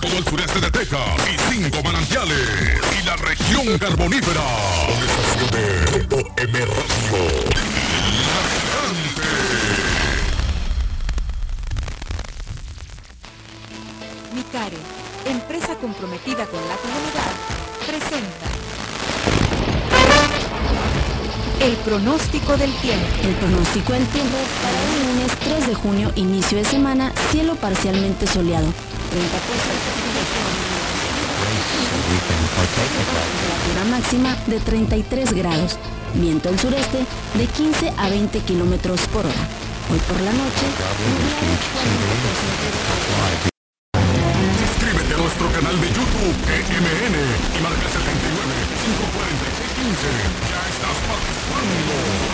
todo el sureste de Texas y 5 manantiales y la región carbonífera. Una estación de Grupo M Radio. Micare, empresa comprometida con la comunidad, presenta el pronóstico del tiempo. El pronóstico del tiempo para el lunes 3 de junio, inicio de semana, cielo parcialmente soleado. 30% temperatura máxima de 33 grados. Viento del sureste de 15 a 20 kilómetros por hora. Hoy por la noche, Suscríbete a nuestro canal de YouTube GMN y marca 79 546 15. Ya estás participando.